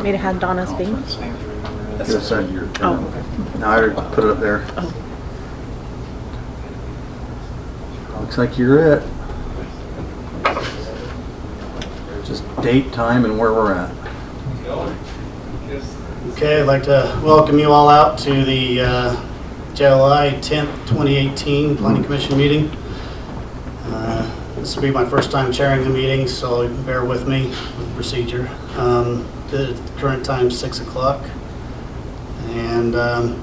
want me to have Donna's thing? That's a second. Oh, okay. No, I already put it up there. Oh. Looks like you're it. Just date, time, and where we're at. Okay, I'd like to welcome you all out to the July 10th, 2018 Planning Commission meeting. This will be my first time chairing the meeting, so bear with me with the procedure. The current time is 6 o'clock. And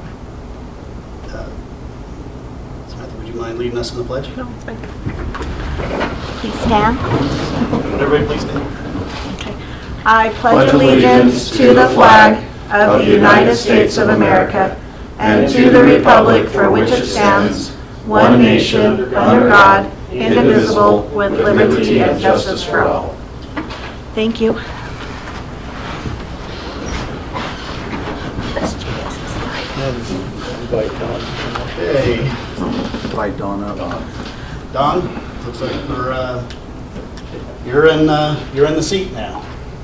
Samantha, would you mind leading us in the pledge? No, it's fine. Please stand. Would everybody please stand? Okay. I pledge allegiance to the flag of the United States of America and to the republic for which it stands, one nation, under God, indivisible, with liberty and justice for all. Thank you. Okay. Invite Dawn up. Don, looks like you're in the seat now.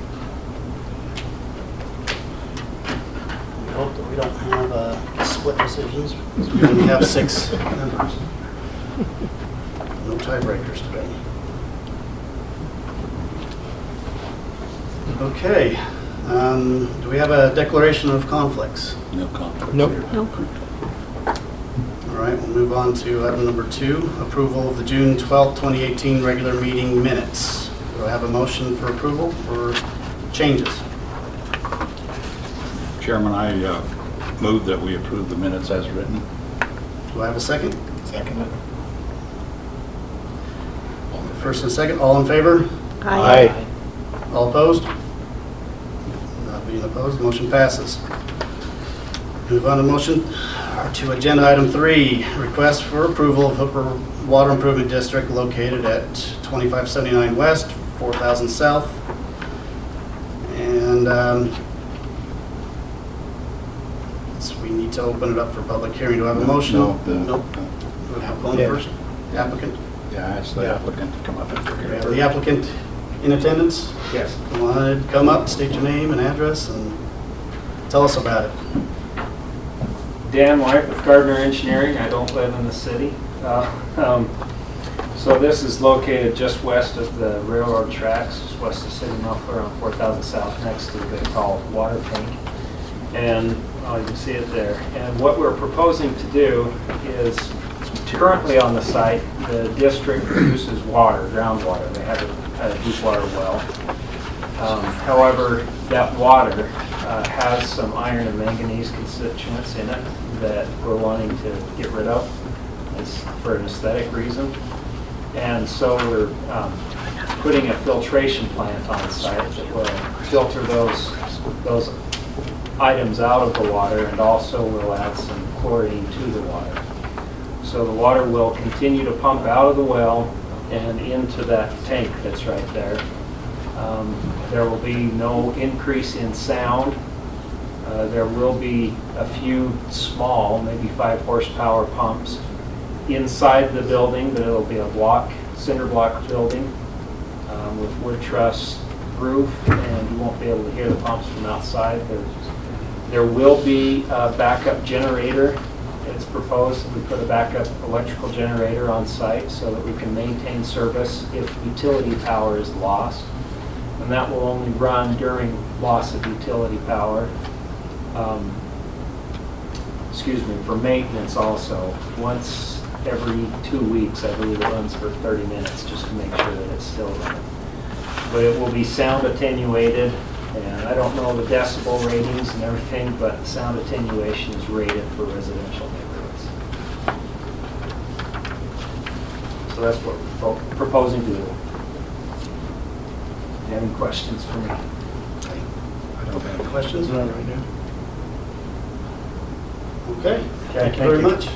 We hope that we don't have split decisions. We only have 6 members. No tiebreakers today. Okay. Do we have a declaration of conflicts? No conflict. Nope. Nope. All right, we'll move on to item number 2, approval of the June 12th, 2018 regular meeting minutes. Do I have a motion for approval or changes? Chairman, I move that we approve the minutes as written. Do I have a second? Second. First and second, all in favor? Aye. All opposed? Not being opposed, motion passes. Move on to agenda item 3, request for approval of Hooper Water Improvement District located at 2579 West, 4000 South. And so we need to open it up for public hearing. Do I have a motion? No. Nope. Do we have one Yeah. first? The applicant? Yeah, I asked the applicant to come up and Do we figure have it the applicant in attendance? Yes. Come on, come up, state your name and address, and tell us about it. Dan White with Gardner Engineering. I don't live in the city. So this is located just west of the railroad tracks, just west of City Muffler on 4000 South, next to the tall water tank. And you can see it there. And what we're proposing to do is, currently on the site, the district produces water, groundwater. They have a deep water well. However, that water has some iron and manganese constituents in it that we're wanting to get rid of for an aesthetic reason. And so we're putting a filtration plant on site that will filter those items out of the water, and also will add some chlorine to the water. So the water will continue to pump out of the well and into that tank that's right there. There will be no increase in sound. There will be a few small, maybe 5 horsepower pumps inside the building, but it'll be a cinder block building with wood truss roof, and you won't be able to hear the pumps from outside. There will be a backup generator. It's proposed that we put a backup electrical generator on site so that we can maintain service if utility power is lost. And that will only run during loss of utility power. For maintenance also. Once every 2 weeks, I believe it runs for 30 minutes just to make sure that it's still running. But it will be sound attenuated, and I don't know the decibel ratings and everything, but sound attenuation is rated for residential neighborhoods. So that's what we're proposing to do. Any questions for me? I don't have any questions. Not right now. Okay, thank you very much.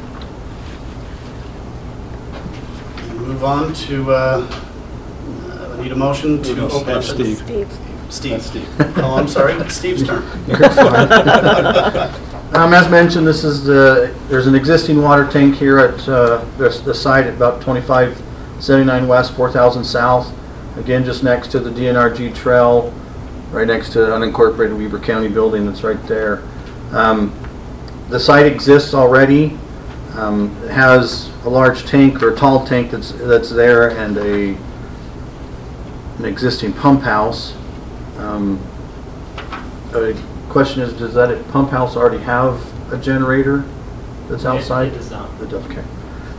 Move on to, I need a motion to open up. That's Steve. Steve. That's Steve. Oh, I'm sorry, it's Steve's turn. As mentioned, there's an existing water tank here at the site at about 2579 West, 4000 South. Again, just next to the DNRG trail. right next to the unincorporated Weber County building that's right there. The site exists already. It has a large tank or a tall tank that's there, and an existing pump house. The question is, does that pump house already have a generator that's outside? It does not. It does, okay.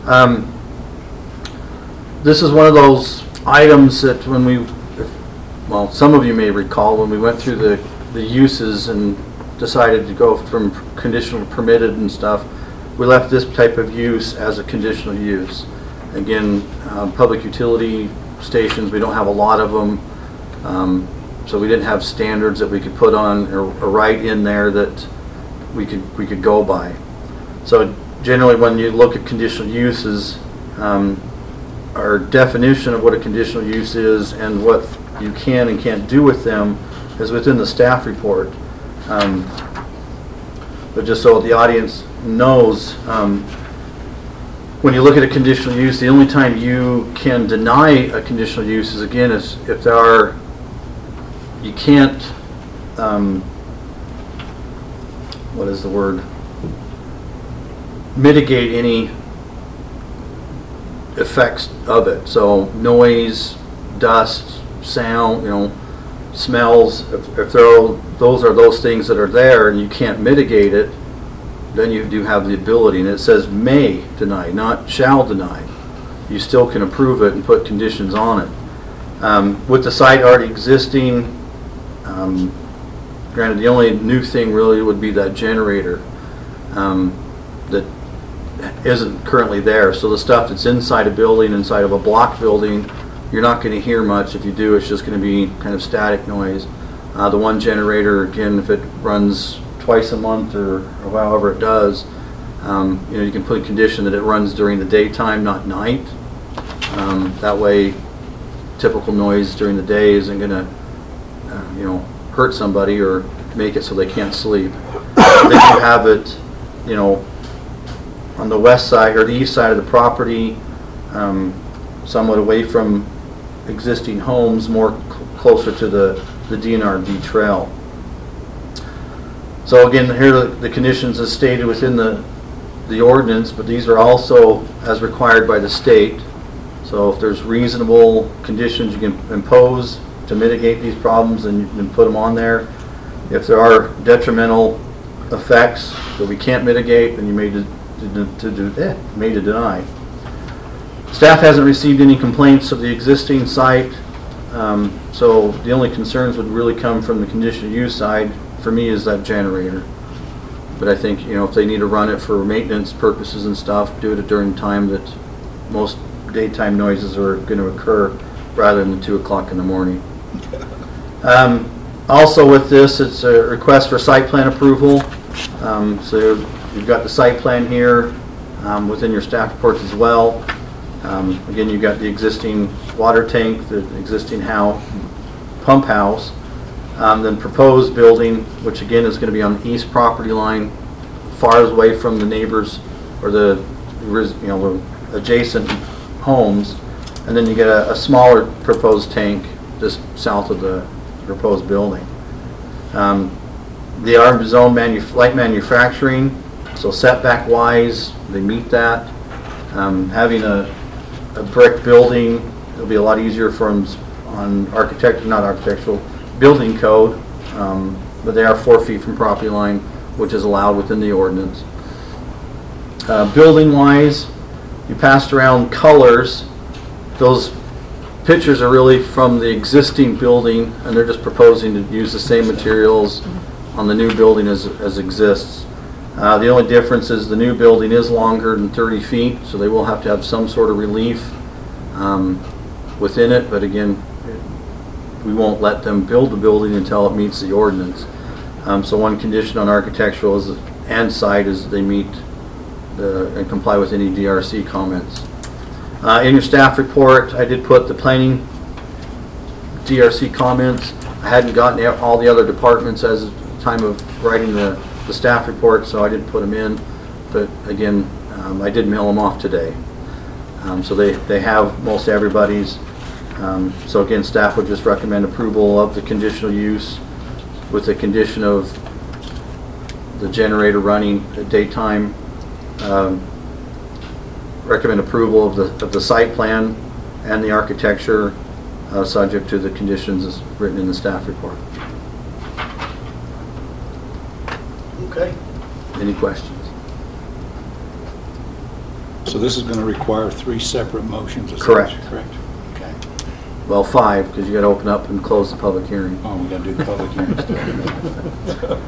This is one of those items that when well, some of you may recall when we went through the uses and decided to go from conditional to permitted and stuff, we left this type of use as a conditional use. Again, public utility stations, we don't have a lot of them, so we didn't have standards that we could put on or write in there that we could go by. So generally, when you look at conditional uses, our definition of what a conditional use is and what you can and can't do with them is within the staff report. But just so the audience knows, when you look at a conditional use, the only time you can deny a conditional use is, again, is if there are, you can't, what is the word? Mitigate any effects of it. So noise, dust, sound, smells, if those are those things that are there and you can't mitigate it, then you do have the ability. And it says may deny, not shall deny. You still can approve it and put conditions on it. With the site already existing, granted, the only new thing really would be that generator that isn't currently there. So the stuff that's inside a building, inside of a block building, you're not going to hear much. If you do, it's just going to be kind of static noise. The one generator, again, if it runs twice a month or however it does, you can put a condition that it runs during the daytime, not night. That way, typical noise during the day isn't going to, hurt somebody or make it so they can't sleep. Then you have it, on the west side or the east side of the property, somewhat away from existing homes, more closer to the DNRD trail. So again, here the conditions as stated within the ordinance, but these are also as required by the state. So if there's reasonable conditions you can impose to mitigate these problems, then you can put them on there. If there are detrimental effects that we can't mitigate, then you may to deny. Staff hasn't received any complaints of the existing site, so the only concerns would really come from the conditional use side. For me, is that generator. But I think if they need to run it for maintenance purposes and stuff, do it during time that most daytime noises are going to occur, rather than 2 o'clock in the morning. Also with this, it's a request for site plan approval. So you've got the site plan here within your staff reports as well. Again, you've got the existing water tank, the existing pump house, then proposed building, which again is going to be on the east property line, far away from the neighbors or the adjacent homes, and then you get a smaller proposed tank just south of the proposed building. They are zone light manufacturing, so setback wise they meet that. Having a brick building, it'll be a lot easier for them on not architectural building code, but they are 4 feet from property line, which is allowed within the ordinance. Building wise, you passed around colors. Those pictures are really from the existing building, and they're just proposing to use the same materials on the new building as exists. The only difference is the new building is longer than 30 feet, so they will have to have some sort of relief within it, but again, we won't let them build the building until it meets the ordinance. So one condition on architectural and site is they meet and comply with any DRC comments. In your staff report, I did put the planning DRC comments. I hadn't gotten all the other departments as of the time of writing the staff report, so I didn't put them in. But again, I did mail them off today. So they have most everybody's. So again, staff would just recommend approval of the conditional use with the condition of the generator running at daytime. Recommend approval of the site plan and the architecture, subject to the conditions as written in the staff report. Okay. Any questions? So this is going to require 3 separate motions, is that Correct. correct? Okay. Well, 5, because you got to open up and close the public hearing. Oh, we got to do the public hearing stuff.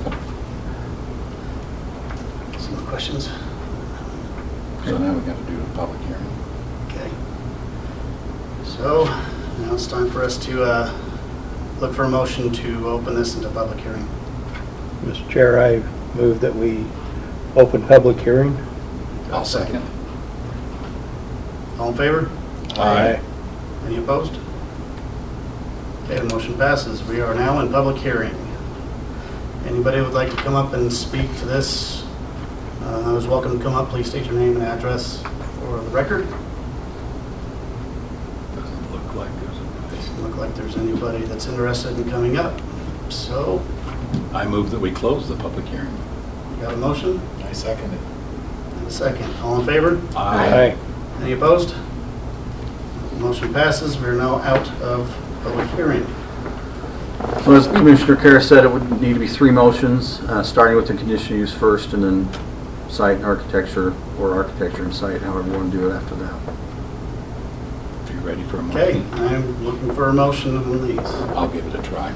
Some more questions? So now we got to do the public hearing. Okay. So now it's time for us to look for a motion to open this into public hearing. Mr. Chair, I move that we open public hearing. I'll second. All in favor? Aye. Any opposed? Okay, the motion passes. We are now in public hearing. Anybody would like to come up and speak to this? Is welcome to come up. Please state your name and address for the record. Doesn't look like Doesn't look like there's anybody that's interested in coming up. So, I move that we close the public hearing. we got a motion I second it. and a second. All in favor? Aye. Any opposed? Motion passes. We are now out of public hearing. So as Commissioner Kara said, it would need to be 3 motions, starting with the conditional use first, and then site and architecture, or architecture and site, however you want to do it after that. Are you ready for a Okay, motion? I'm looking for a motion on these. I'll give it a try.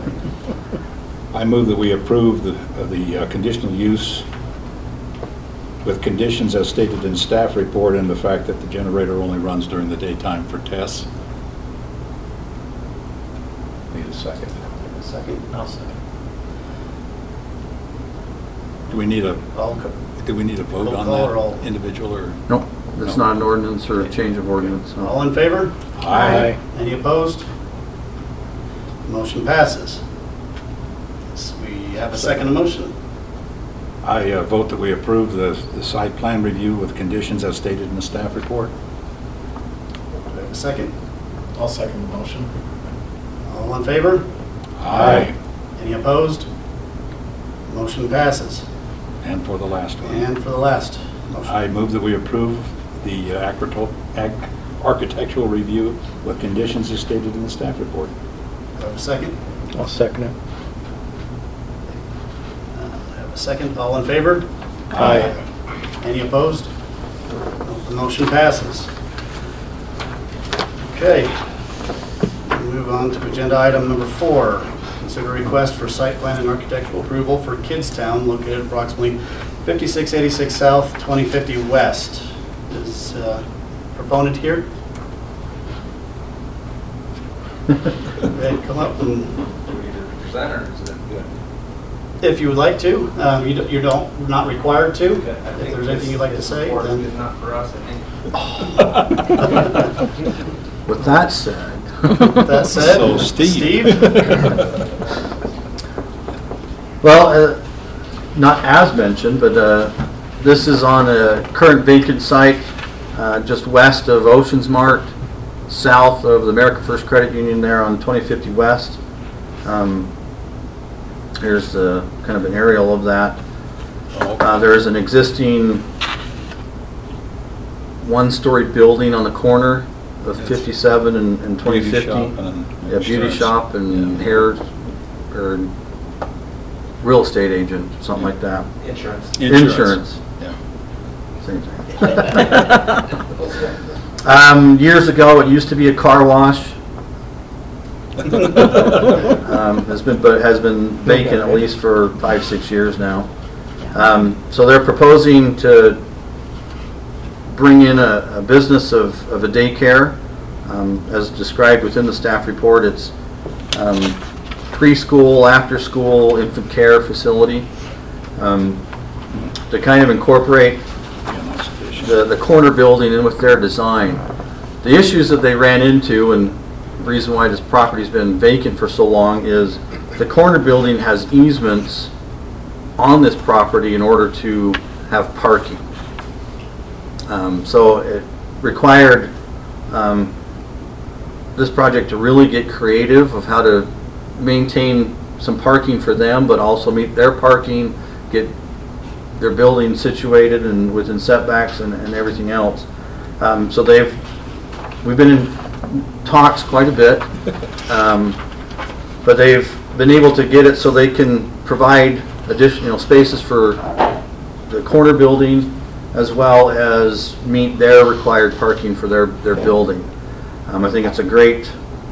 I move that we approve the conditional use with conditions as stated in staff report and the fact that the generator only runs during the daytime for tests. Need a second. Second. I'll second. Do we need a vote Roll on call or all? that individual or? Nope, it's No. not an ordinance or a change of ordinance. so. All in favor? Aye. Any opposed? Motion passes. So we have a second motion. I vote that we approve the site plan review with conditions as stated in the staff report. Do we have a second? I'll second the motion. All in favor? Aye. Any opposed? Motion passes. And for the last one. And for the last motion. I move that we approve the architectural review with conditions as stated in the staff report. Do I have a second? I'll second it. I have a second. All in favor? Aye. Any opposed? The motion passes. Okay. We move on to agenda item number 4. Consider request for site plan and architectural approval for Kidstown located approximately 5686 South, 2050 West. Is proponent here? Ready to come up and, if you would like to, you don't, not required to. If there's anything you'd like to say, then. Not for us, I think. With that said, With that said, So, Steve. well, not as mentioned, but this is on a current vacant site just west of Oceans Mart, south of the American First Credit Union there on 2050 West. Here's kind of an aerial of that. There is an existing one-story building on the corner of 57 and 2050. Beauty shop and Yeah, beauty insurance. shop and Yeah. hair, or real estate agent, something like that. Insurance. Insurance. Yeah. Same thing. Years ago, it used to be a car wash. Has been vacant at least for 5-6 years now. So they're proposing to bring in a business of a daycare. As described within the staff report, it's preschool, after-school, infant care facility to kind of incorporate Yeah, nice addition. the corner building in with their design. The issues that they ran into, and the reason why this property's been vacant for so long, is the corner building has easements on this property in order to have parking. So it required this project to really get creative of how to maintain some parking for them, but also meet their parking, get their building situated and within setbacks and everything else. So we've been in talks quite a bit, but they've been able to get it so they can provide additional spaces for the corner building as well as meet their required parking for their building. I think it's a great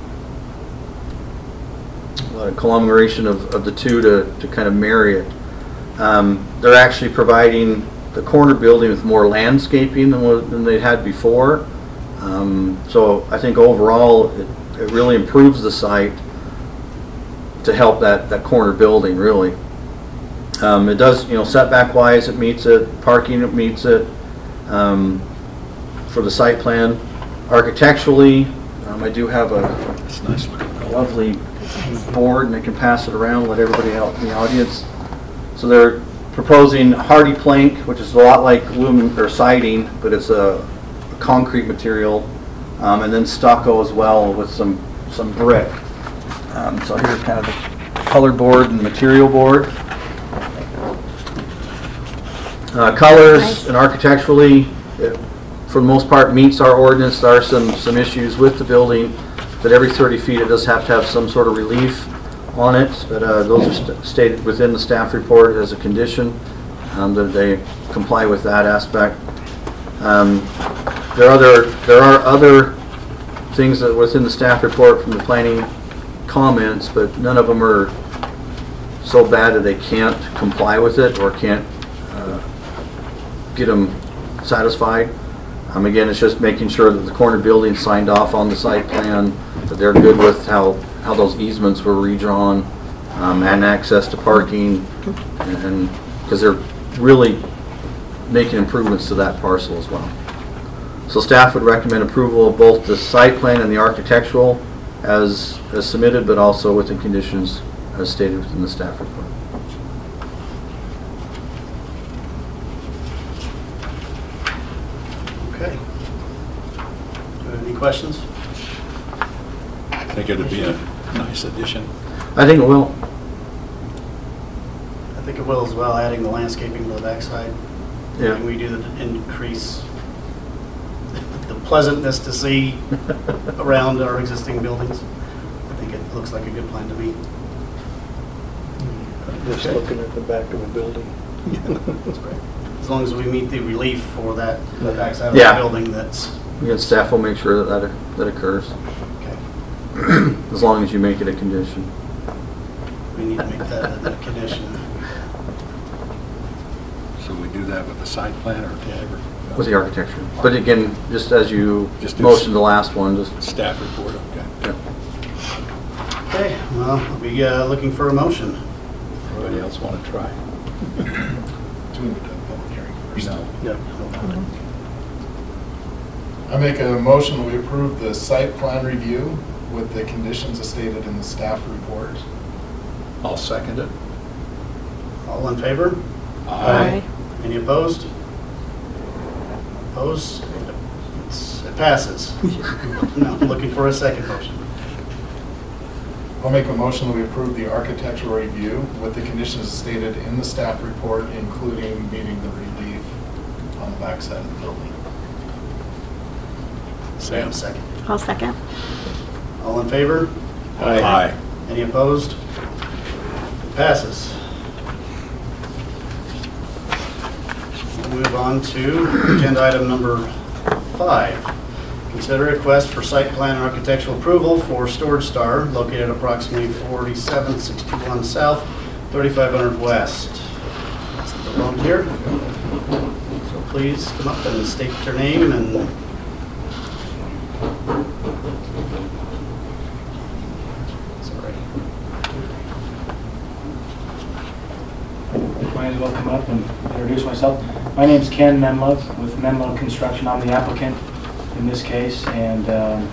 conglomeration of the two to kind of marry it. They're actually providing the corner building with more landscaping than they had before. So I think overall it really improves the site to help that corner building really. It does, setback wise it meets it, parking it meets it for the site plan. Architecturally, I do have a lovely board and I can pass it around, let everybody out in the audience. So they're proposing hardy plank, which is a lot like aluminum or siding, but it's a concrete material, and then stucco as well with some brick. So here's kind of the color board and material board. Colors Nice. and architecturally, it, for the most part, meets our ordinance. There are some issues with the building, that every 30 feet it does have to have some sort of relief on it, but those are stated within the staff report as a condition, that they comply with that aspect. There are other things that within the staff report from the planning comments, but none of them are so bad that they can't comply with it or can't get them satisfied. Again, it's just making sure that the corner building signed off on the site plan, that they're good with how those easements were redrawn, and access to parking, and because they're really making improvements to that parcel as well. So staff would recommend approval of both the site plan and the architectural as submitted, but also with the conditions as stated within the staff report. Okay. Any questions? I think it'd be a nice addition. I think it will. I think it will as well, adding the landscaping to the backside. Yeah. And we do increase the pleasantness to see around our existing buildings. I think it looks like a good plan to me. Just looking at the back of a building. That's great. As long as we meet the relief for the backside of Yeah. the building, that's Again, staff will make sure that occurs, okay. as long as you make it a condition. We need to make that a condition. So we do that with the site plan or whatever? With the architecture. But again, just as you Just do motioned the last one, just, Staff report, okay. yeah. Okay, well, I'll be looking for a motion. Anybody else want to try? Do we need a public hearing first? No. Yep. I make a motion that we approve the site plan review with the conditions as stated in the staff report. I'll second it. All in favor? Aye. Any opposed? Opposed? It passes. No, I'm looking for a second motion. I'll make a motion that we approve the architectural review with the conditions stated in the staff report, including meeting the relief on the backside of the building. Sam. Second. I'll second. All in favor? Aye. Any opposed? It passes. We'll move on to agenda item number 5. Consider request for site plan and architectural approval for Storage Star located approximately 4761 South, 3500 West. That's the one here. So please come up and state your name and Might as well come up and introduce myself. My name's Ken Menlove with Menlove Construction. I'm the applicant in this case, and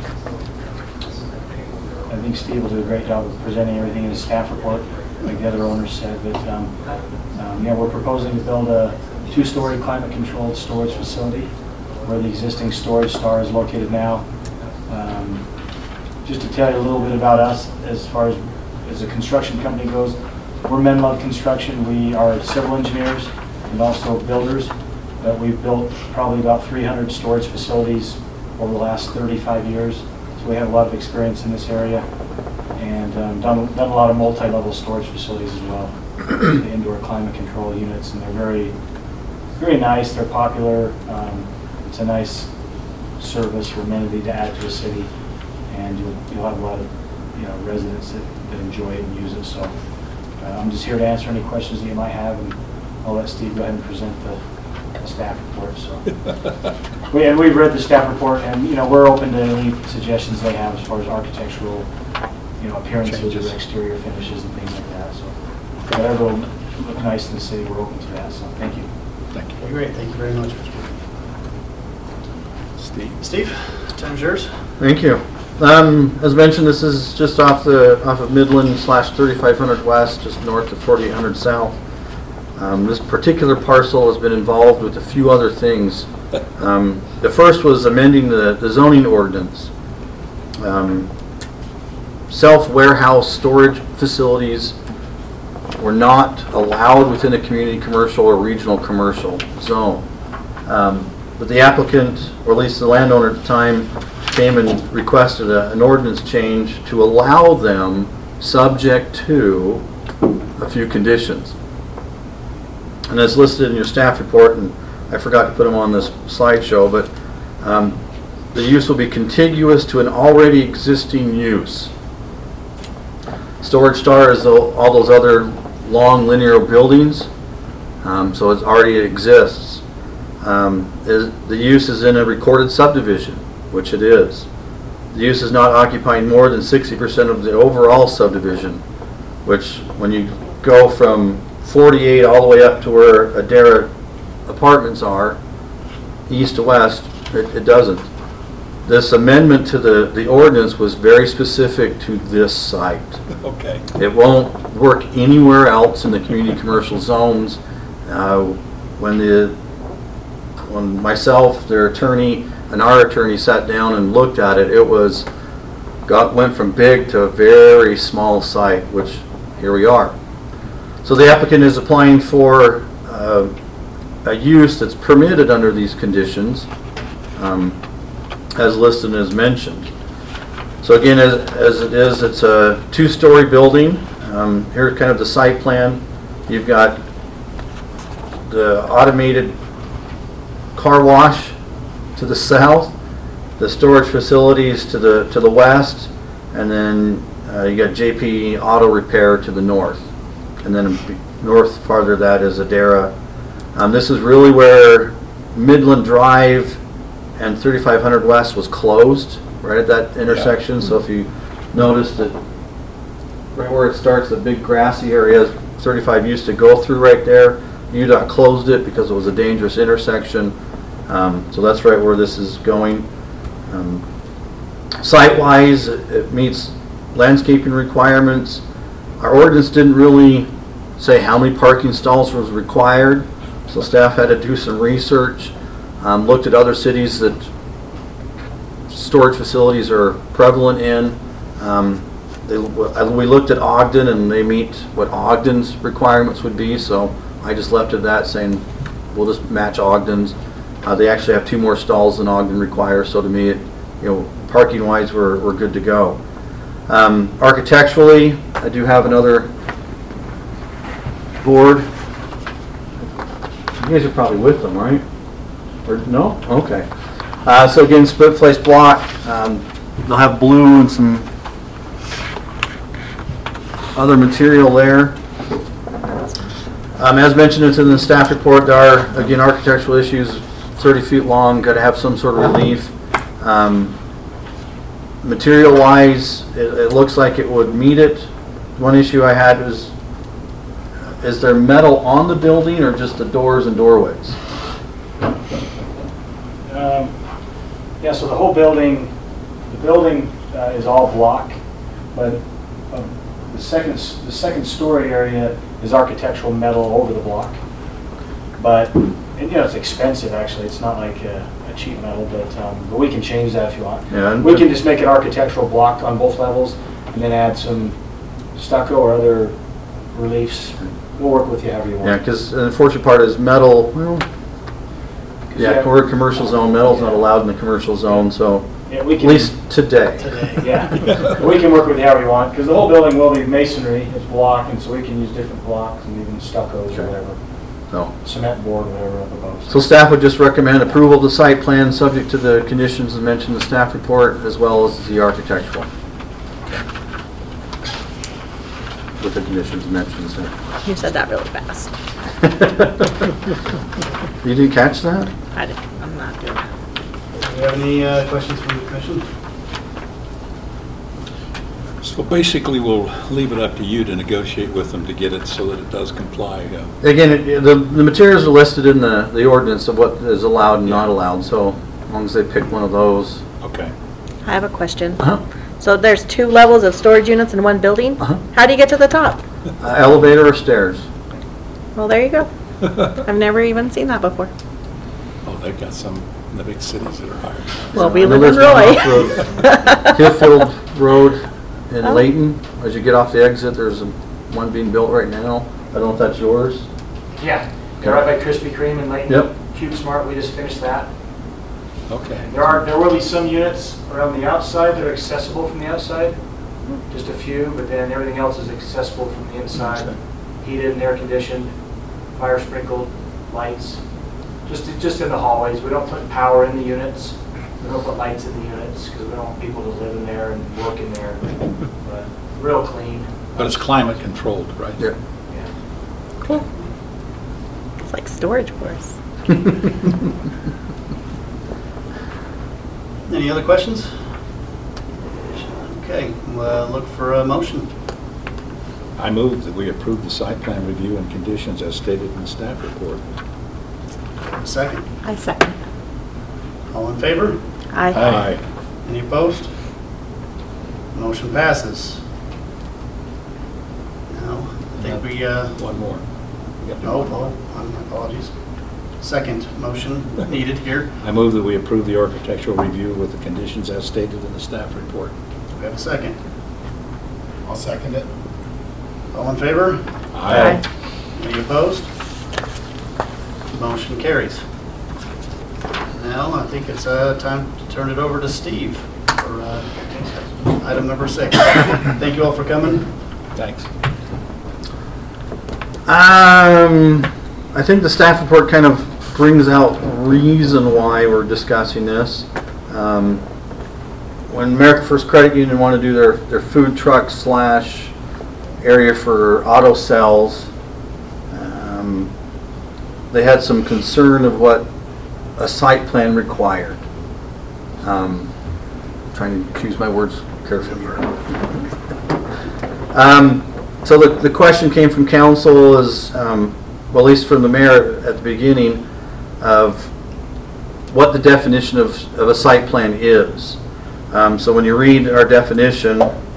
I think Steve will do a great job of presenting everything in his staff report, like the other owners said. But yeah, we're proposing to build a 2-story climate-controlled storage facility where the existing Storage Star is located now. just to tell you a little bit about us as far as a construction company goes, we're Menlove Construction. We are civil engineers and also builders, but we've built probably about 300 storage facilities over the last 35 years. So we have a lot of experience in this area, and done a lot of multi-level storage facilities as well, the indoor climate control units, and they're very, very nice. They're popular. It's a nice service or amenity to add to a city, and you'll have a lot of residents that enjoy it and use it. So I'm just here to answer any questions that you might have, and I'll let Steve go ahead and present the staff report. So we've read the staff report, and we're open to any suggestions they have as far as architectural appearances Changes. or exterior finishes and things like that. So whatever will look nice in the city, we're open to that. So thank you. Thank you. Great, thank you very much, Mr. Steve? Steve, time's yours. Thank you. As mentioned, this is just off of Midland / 3500 West, just north of 4800 South. This particular parcel has been involved with a few other things. The first was amending the zoning ordinance. Self-warehouse storage facilities were not allowed within a community commercial or regional commercial zone. But the applicant, or at least the landowner at the time, came and requested an ordinance change to allow them, subject to a few conditions. And it's listed in your staff report, and I forgot to put them on this slideshow, but the use will be contiguous to an already existing use. Storage Star is all those other long linear buildings, so it already exists. The use is in a recorded subdivision, which it is. The use is not occupying more than 60% of the overall subdivision, which when you go from 48 all the way up to where Adara apartments are, east to west, it doesn't. This amendment to the ordinance was very specific to this site. Okay. It won't work anywhere else in the community commercial zones. When myself, their attorney, and our attorney sat down and looked at it, went from big to a very small site, which here we are. So the applicant is applying for a use that's permitted under these conditions, as listed and as mentioned. So again, as it is, it's a two-story building. Here's kind of the site plan. You've got the automated car wash to the south, the storage facilities to the west, and then you got JP Auto Repair to the north. And then north farther that is Adara. This is really where Midland Drive and 3500 West was closed, right at that intersection. So if you notice that right where it starts, the big grassy area, 35 used to go through right there. UDOT closed it because it was a dangerous intersection. So that's right where this is going. Site-wise, it meets landscaping requirements. Our ordinance didn't really say how many parking stalls was required, so staff had to do some research. Looked at other cities that storage facilities are prevalent in. We looked at Ogden, and they meet what Ogden's requirements would be, so I just left it at that, saying we'll just match Ogden's. They actually have 2 more stalls than Ogden requires, so to me, parking wise, we're good to go. Architecturally, I do have another board. You guys are probably with them, right? Or no? Okay. So again, split face block. They'll have blue and some other material there. As mentioned, it's in the staff report. There are, again, architectural issues. 30 feet long, got to have some sort of relief. Material-wise, it looks like it would meet it. One issue I had was, is there metal on the building or just the doors and doorways? Yeah, so the whole building, is all block, but the second story area is architectural metal over the block. But it's expensive actually. It's not like a a cheap metal, but we can change that if you want. Yeah, and- We can just make an architectural block on both levels and then add some stucco or other reliefs. We'll work with you however you want. Yeah, because the unfortunate part is metal, well, yeah, we're a commercial zone, metal's not allowed in the commercial zone, so, Yeah, we at can, least today. Today. yeah, we can work with you however you want, because the whole building will be masonry, it's block, and so we can use different blocks and even stuccos or whatever, So, cement board, whatever up above. so staff would just recommend approval of the site plan, subject to the conditions mentioned in the staff report, as well as the architectural. With the conditions mentioned in the staff. You said that really fast. You didn't catch that? I'm not doing that. Do you have any questions from the commission? So basically, we'll leave it up to you to negotiate with them to get it so that it does comply. Again, the materials are listed in the ordinance of what is allowed and not allowed, so as long as they pick one of those. Okay. I have a question. Uh-huh. So there's 2 levels of storage units in one building? Uh-huh. How do you get to the top? Elevator or stairs? Well, there you go. I've never even seen that before. Oh, they've got some in the big cities that are higher. Well, we I know live in there's one Roy. off of Hillfield Road in Oh. Layton. As you get off the exit, there's one being built right now. I don't know if that's yours. Yeah, they're right by Krispy Kreme in Layton. Yep. Cube Smart, we just finished that. Okay. There will be some units around the outside that are accessible from the outside, just a few, but then everything else is accessible from the inside, heated and air conditioned, fire sprinkled, lights, just in the hallways. We don't put power in the units, we don't put lights in the units, because we don't want people to live in there and work in there, but real clean. But it's climate controlled, right? Yeah. Yeah. Cool. It's like storage for us. Any other questions? Okay, well, look for a motion. I move that we approve the site plan review and conditions as stated in the staff report. A second. I second. All in favor? I. Any opposed? Motion passes. Now, I think we, One more. We got to- my apologies. Second motion needed here. I move that we approve the architectural review with the conditions as stated in the staff report. Do we have a second? I'll second it. All in favor? Aye. Any opposed? Motion carries. Now, I think it's time to turn it over to Steve for item number 6. Thank you all for coming. Thanks. I think the staff report kind of brings out reason why we're discussing this. When American First Credit Union wanted to do their food truck / area for auto sales, they had some concern of what a site plan required. Trying to choose my words carefully here. So the question came from council is, well, at least from the mayor at the beginning, of what the definition of a site plan is. So when you read our definition,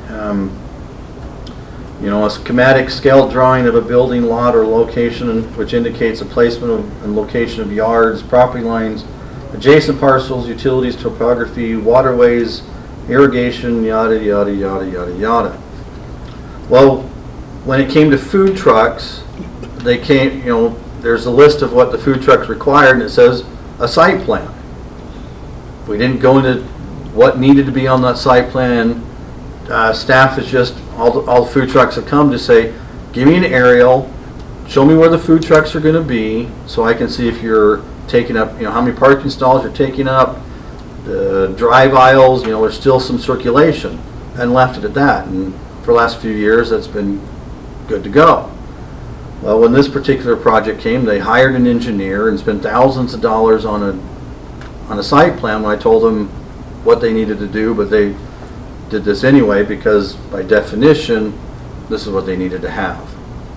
a schematic scale drawing of a building, lot, or location which indicates a placement and location of yards, property lines, adjacent parcels, utilities, topography, waterways, irrigation, yada, yada, yada, yada, yada. Well, when it came to food trucks, they came, there's a list of what the food trucks required, and it says a site plan. We didn't go into what needed to be on that site plan. Staff is just, all the food trucks have come to say, give me an aerial, show me where the food trucks are going to be, so I can see if you're taking up, how many parking stalls you're taking up, the drive aisles, there's still some circulation, and left it at that. And for the last few years, that's been good to go. Well, when this particular project came, they hired an engineer and spent thousands of dollars on a site plan when I told them what they needed to do, but they did this anyway because by definition, this is what they needed to have.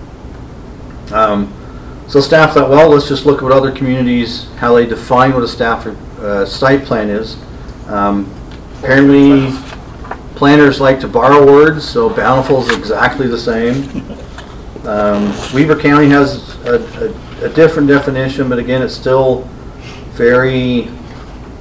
So staff thought, well, let's just look at what other communities, how they define what a site plan is. Apparently, planners like to borrow words, so Bountiful is exactly the same. Weaver County has a different definition, but again, it's still very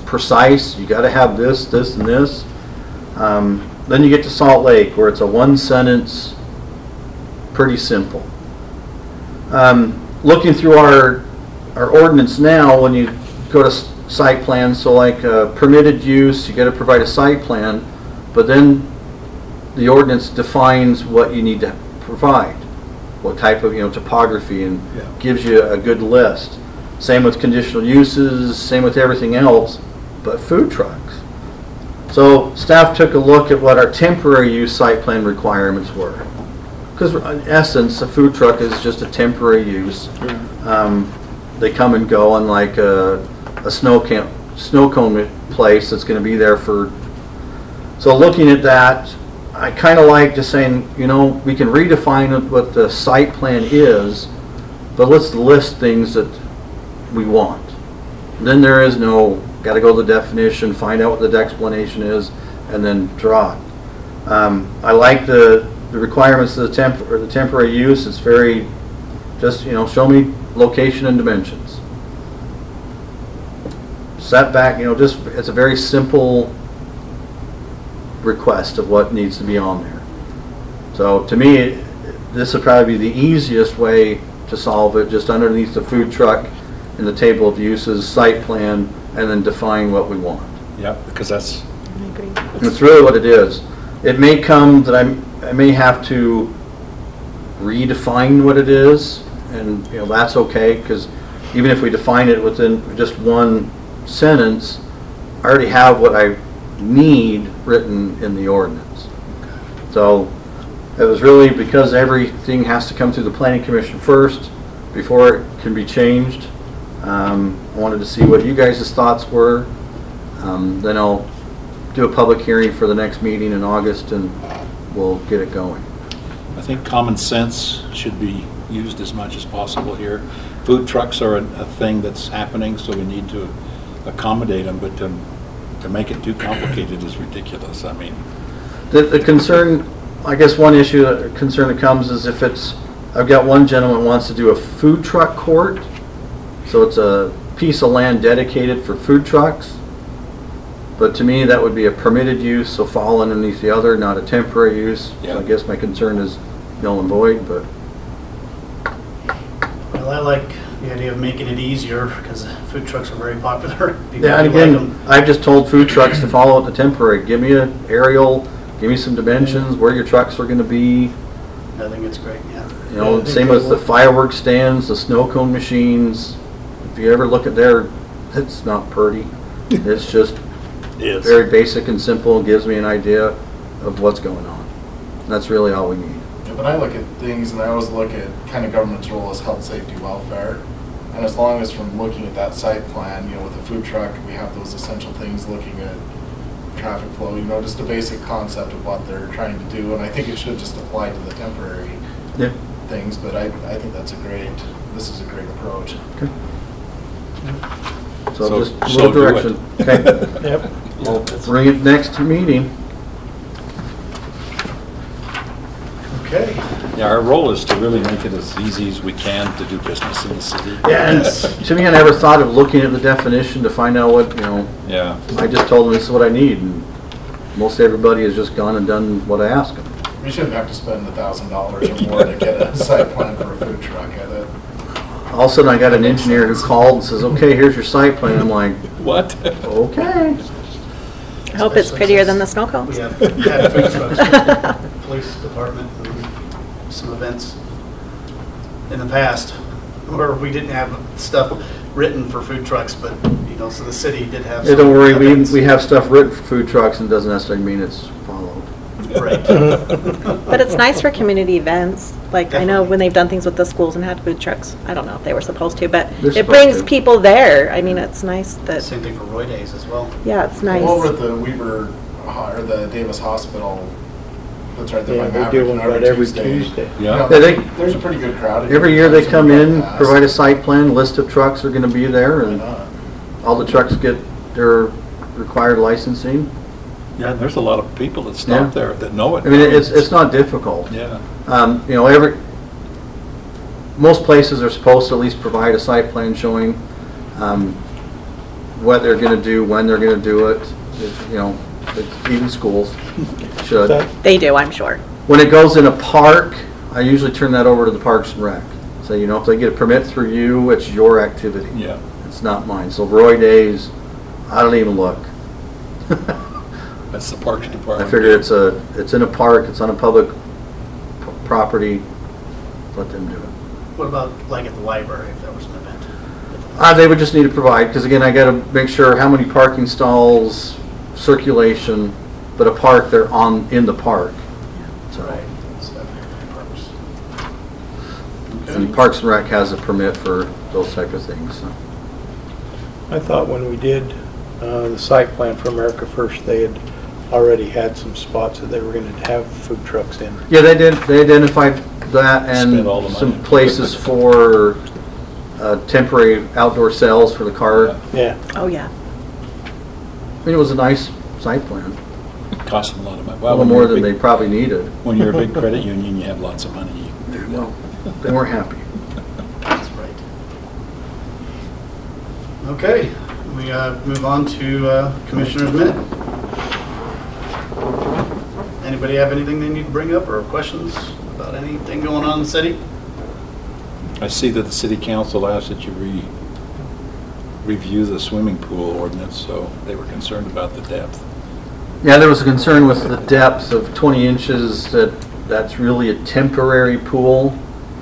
precise, you gotta have this, this, and this. Then you get to Salt Lake, where it's a one sentence, pretty simple. Looking through our ordinance now, when you go to site plan, so like permitted use, you gotta provide a site plan, but then the ordinance defines what you need to provide, what type of, topography, and gives you a good list. Same with conditional uses, same with everything else, but food trucks. So staff took a look at what our temporary use site plan requirements were. Because in essence, a food truck is just a temporary use. They come and go, unlike a snow cone place that's going to be there for. So looking at that, I kind of like just saying, we can redefine what the site plan is, but let's list things that we want. Then there is no, got to go to the definition, find out what the explanation is, and then draw it. I like the requirements of the temporary use. It's very, just, show me location and dimensions. Setback, it's a very simple request of what needs to be on there. So to me, this would probably be the easiest way to solve it, just underneath the food truck in the table of uses, site plan, and then define what we want. Yeah, because that's. I agree. That's really what it is. It may come that I may have to redefine what it is, and that's okay, because even if we define it within just one sentence, I already have what I need written in the ordinance. So it was really because everything has to come through the planning commission first before it can be changed. I wanted to see what you guys' thoughts were. Then I'll do a public hearing for the next meeting in August, and we'll get it going. I think common sense should be used as much as possible here. Food trucks are a thing that's happening, so we need to accommodate them, but to make it too complicated is ridiculous. I mean, the concern, I guess one concern that comes is if it's, I've got one gentleman who wants to do a food truck court, so it's a piece of land dedicated for food trucks. But to me, that would be a permitted use, so fall underneath the other, not a temporary use. Yeah. So I guess my concern is null and void, but. Well, I like the idea of making it easier, because food trucks are very popular. People Yeah, and do like again, them. I've just told food trucks to follow the temporary. Give me an aerial, give me some dimensions, where your trucks are gonna be. I think it's great, yeah. Yeah, I think Same they with the will. fireworks stands, the snow cone machines. If you ever look at there, it's not pretty. It's just very basic and simple, and gives me an idea of what's going on. That's really all we need. Yeah, but I look at things and I always look at kind of government's role as health, safety, welfare. And as long as from looking at that site plan, with a food truck, we have those essential things, looking at traffic flow, just a basic concept of what they're trying to do. And I think it should just apply to the temporary Yeah. things, but I think this is a great approach. Okay. So So- just a so little do it. direction. Okay. Yep. I'll bring it next meeting. Okay. Yeah, our role is to really make it as easy as we can to do business in the city. Yeah, and to me, I never thought of looking at the definition to find out what, Yeah. I just told them this is what I need, and most everybody has just gone and done what I asked them. We shouldn't have to spend $1,000 or more to get a site plan for a food truck. All of a sudden, I got an engineer who called and says, okay, here's your site plan. I'm like, What? okay. I hope it's prettier than the snow cones. We have had food trucks, police department, and some events in the past where we didn't have stuff written for food trucks, but, so the city did have Hey, some don't worry, events. we have stuff written for food trucks, and it doesn't necessarily mean it's followed. Right. But it's nice for community events. Like, I know Definitely. when they've done things with the schools and had food trucks. I don't know if they were supposed to, but They're it supposed brings to. people there. I mean, it's nice that, Same thing for Roy Days as well. yeah, it's nice. Well, over at the Weaver, or the Davis Hospital, that's right there Yeah, by they Maverick. do one about every Tuesday. Yeah. Yeah, There's a pretty good crowd. Every year they come in, Pass. provide a site plan, list of trucks are gonna be there, Why and not? all the trucks get their required licensing. Yeah, there's a lot of people that stop Yeah. there that know it. I mean, it's not difficult. Yeah. Most places are supposed to at least provide a site plan showing. what they're gonna do, when they're gonna do it. You know, even schools should. They do, I'm sure. When it goes in a park, I usually turn that over to the Parks and Rec. So, you know, if they get a permit through you, it's your activity. Yeah. It's not mine. So Roy Days, I don't even look. That's the Parks I Department. figure it's in a park, it's on a public property, let them do it. What about like at the library, if there was an event? They would just need to provide, because again, I gotta make sure how many parking stalls, circulation, but a park, they're in the park. So, That's Parks. and Parks and Rec has a permit for those type of things, so. I thought when we did the site plan for America First, they had already had some spots that they were going to have food trucks in. Yeah, they did, they identified that Spent all the and money. some places for temporary outdoor sales for the car. Yeah. Oh, yeah. I mean, it was a nice site plan, Cost them a lot of money. a little more than they probably needed. When you're a big credit union, you have lots of money. You can do that. Well, they weren't happy. That's right. Okay, we move on to Commissioner's Minute. Anybody have anything they need to bring up or questions about anything going on in the city? I see that the city council asked that you review the swimming pool ordinance, so they were concerned about the depth. Yeah, there was a concern with the depth of 20 inches, that's really a temporary pool.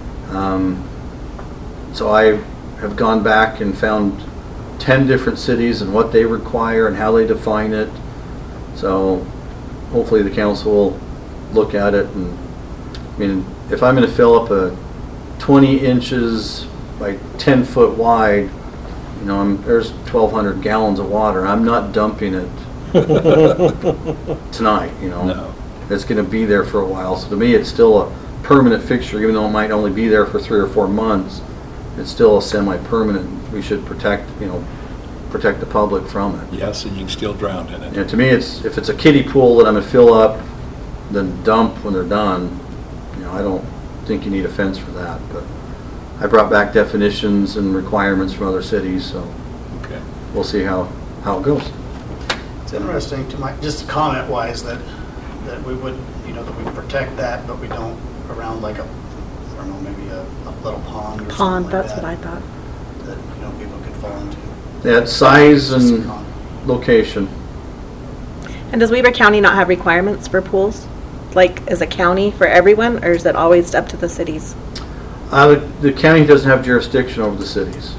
So I have gone back and found 10 different cities and what they require and how they define it. So hopefully the council will look at it. And I mean, if I'm going to fill up a 20 inches by 10 foot wide, you know, there's 1,200 gallons of water. I'm not dumping it tonight, you know. No. It's going to be there for a while. So to me, it's still a permanent fixture, even though it might only be there for 3 or 4 months. It's still a semi-permanent. We should protect the public from it. Yes, and you can still drown in it. And to me, if it's a kiddie pool that I'm going to fill up, then dump when they're done. You know, I don't think you need a fence for that. But I brought back definitions and requirements from other cities, so Okay. we'll see how it goes. It's interesting just comment wise that we would, that we protect that, but we don't around like I don't know, maybe a little pond or something Pond, like that's that. what I thought. That, people could fall into. That size Just a and comment. location. And does Weber County not have requirements for pools? Like, as a county for everyone, or is it always up to the cities? The county doesn't have jurisdiction over the cities.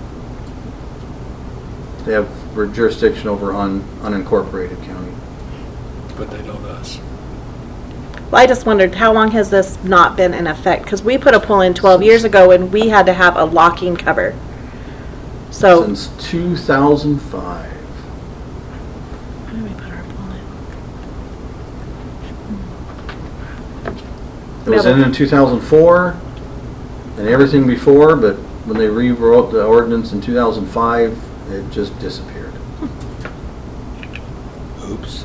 They have jurisdiction over unincorporated county. But they don't us. Well, I just wondered, how long has this not been in effect? Because we put a pool in 12 years ago and we had to have a locking cover. So, Since 2005. when did we put our pool in? It was in 2004 and everything before, but when they rewrote the ordinance in 2005, it just disappeared. Oops.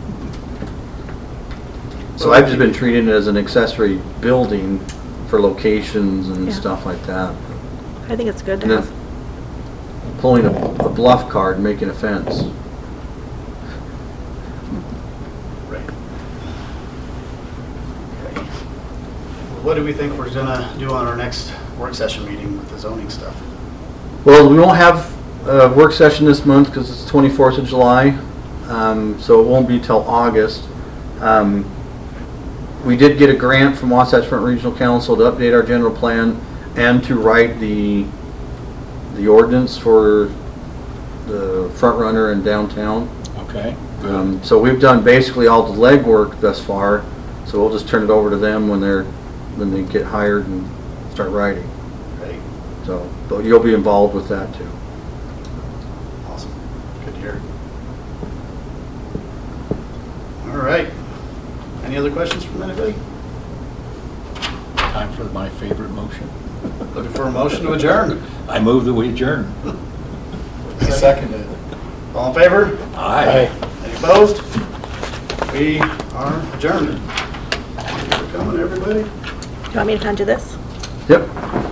So I've just been treating it as an accessory building for locations and Yeah. stuff like that. I think it's good to And then have. pulling a bluff card and making a fence. Right. Okay. What do we think we're gonna do on our next work session meeting with the zoning stuff? Well, we won't have a work session this month because it's 24th of July, so it won't be till August. We did get a grant from Wasatch Front Regional Council to update our general plan and to write the ordinance for the front runner in downtown. Okay. So we've done basically all the legwork thus far, so we'll just turn it over to them when they get hired and start writing. Right? So, but you'll be involved with that too. Awesome. Good to hear. All right. Any other questions from anybody? Time for my favorite motion. Looking for a motion to adjourn. I move that we adjourn. I second it. All in favor? Aye. Any opposed? We are adjourned. Thank you for coming, everybody. Do you want me to hand you this? Yep.